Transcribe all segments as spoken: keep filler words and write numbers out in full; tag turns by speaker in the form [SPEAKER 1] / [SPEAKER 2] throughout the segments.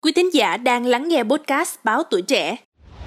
[SPEAKER 1] Quý thính giả đang lắng nghe podcast Báo Tuổi Trẻ.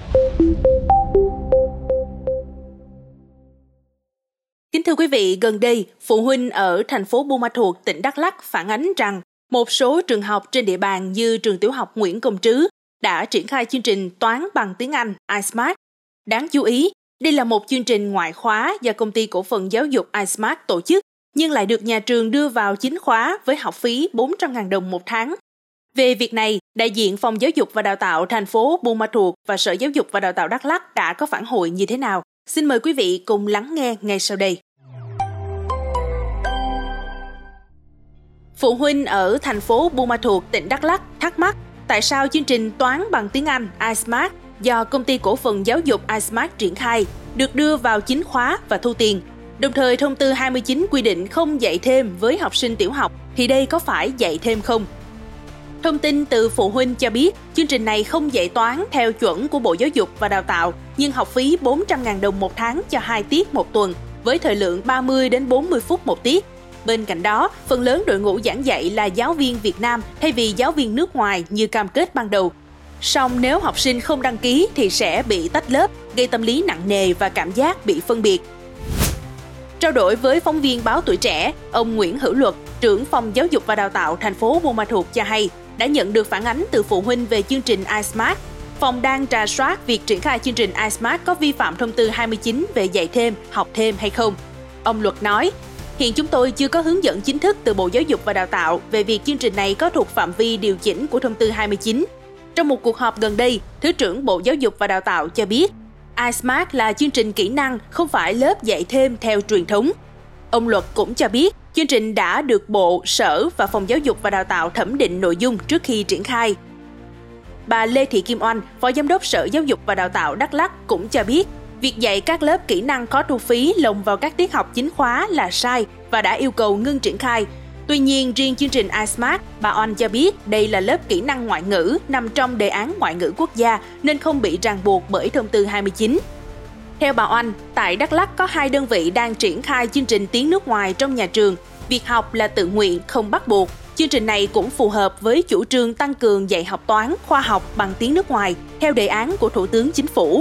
[SPEAKER 1] Kính thưa quý vị, gần đây, phụ huynh ở thành phố Buôn Ma Thuột, tỉnh Đắk Lắk phản ánh rằng một số trường học trên địa bàn như trường tiểu học Nguyễn Công Trứ đã triển khai chương trình toán bằng tiếng Anh iSmart. Đáng chú ý, đây là một chương trình ngoại khóa do công ty cổ phần giáo dục iSmart tổ chức, nhưng lại được nhà trường đưa vào chính khóa với học phí bốn trăm nghìn đồng một tháng. Về việc này, đại diện Phòng Giáo dục và Đào tạo thành phố Buôn Ma Thuột và Sở Giáo dục và Đào tạo Đắk Lắk đã có phản hồi như thế nào? Xin mời quý vị cùng lắng nghe ngay sau đây. Phụ huynh ở thành phố Buôn Ma Thuột, tỉnh Đắk Lắk thắc mắc tại sao chương trình toán bằng tiếng Anh iSmart do công ty cổ phần giáo dục iSmart triển khai được đưa vào chính khóa và thu tiền. Đồng thời, thông tư hai mươi chín quy định không dạy thêm với học sinh tiểu học, thì đây có phải dạy thêm không? Thông tin từ phụ huynh cho biết, chương trình này không dạy toán theo chuẩn của Bộ Giáo dục và Đào tạo, nhưng học phí bốn trăm nghìn đồng một tháng cho hai tiết một tuần, với thời lượng ba mươi đến bốn mươi phút một tiết. Bên cạnh đó, phần lớn đội ngũ giảng dạy là giáo viên Việt Nam thay vì giáo viên nước ngoài như cam kết ban đầu. Song nếu học sinh không đăng ký thì sẽ bị tách lớp, gây tâm lý nặng nề và cảm giác bị phân biệt. Trao đổi với phóng viên Báo Tuổi Trẻ, ông Nguyễn Hữu Luật, trưởng Phòng Giáo dục và Đào tạo thành phố Buôn Ma Thuột cho hay, đã nhận được phản ánh từ phụ huynh về chương trình iSmart. Phòng đang rà soát việc triển khai chương trình iSmart có vi phạm thông tư hai mươi chín về dạy thêm, học thêm hay không. Ông Luật nói, hiện chúng tôi chưa có hướng dẫn chính thức từ Bộ Giáo dục và Đào tạo về việc chương trình này có thuộc phạm vi điều chỉnh của thông tư hai mươi chín. Trong một cuộc họp gần đây, Thứ trưởng Bộ Giáo dục và Đào tạo cho biết, iSmart là chương trình kỹ năng, không phải lớp dạy thêm theo truyền thống. Ông Luật cũng cho biết, chương trình đã được Bộ, Sở và Phòng Giáo dục và Đào tạo thẩm định nội dung trước khi triển khai. Bà Lê Thị Kim Oanh, Phó Giám đốc Sở Giáo dục và Đào tạo Đắk Lắk cũng cho biết, việc dạy các lớp kỹ năng có thu phí lồng vào các tiết học chính khóa là sai và đã yêu cầu ngưng triển khai. Tuy nhiên, riêng chương trình iSmart, bà Oanh cho biết đây là lớp kỹ năng ngoại ngữ nằm trong đề án ngoại ngữ quốc gia nên không bị ràng buộc bởi thông tư hai mươi chín. Theo bà Oanh, tại Đắk Lắk có hai đơn vị đang triển khai chương trình tiếng nước ngoài trong nhà trường. Việc học là tự nguyện, không bắt buộc. Chương trình này cũng phù hợp với chủ trương tăng cường dạy học toán, khoa học bằng tiếng nước ngoài theo đề án của Thủ tướng Chính phủ.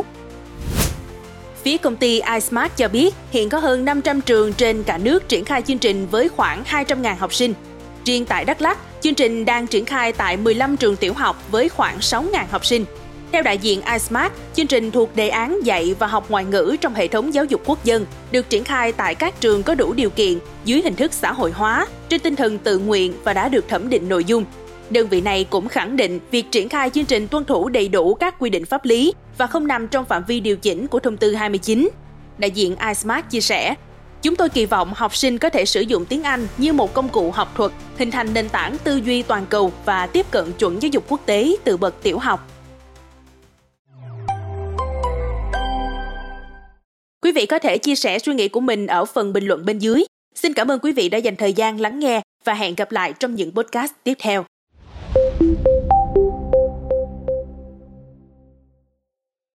[SPEAKER 1] Phía công ty iSmart cho biết hiện có hơn năm trăm trường trên cả nước triển khai chương trình với khoảng hai trăm nghìn học sinh. Riêng tại Đắk Lắk, chương trình đang triển khai tại mười lăm trường tiểu học với khoảng sáu nghìn học sinh. Theo đại diện iSmart, chương trình thuộc đề án dạy và học ngoại ngữ trong hệ thống giáo dục quốc dân, được triển khai tại các trường có đủ điều kiện dưới hình thức xã hội hóa, trên tinh thần tự nguyện và đã được thẩm định nội dung. Đơn vị này cũng khẳng định việc triển khai chương trình tuân thủ đầy đủ các quy định pháp lý và không nằm trong phạm vi điều chỉnh của thông tư hai mươi chín. Đại diện iSmart chia sẻ, chúng tôi kỳ vọng học sinh có thể sử dụng tiếng Anh như một công cụ học thuật, hình thành nền tảng tư duy toàn cầu và tiếp cận chuẩn giáo dục quốc tế từ bậc tiểu học. Quý vị có thể chia sẻ suy nghĩ của mình ở phần bình luận bên dưới. Xin cảm ơn quý vị đã dành thời gian lắng nghe và hẹn gặp lại trong những podcast tiếp theo.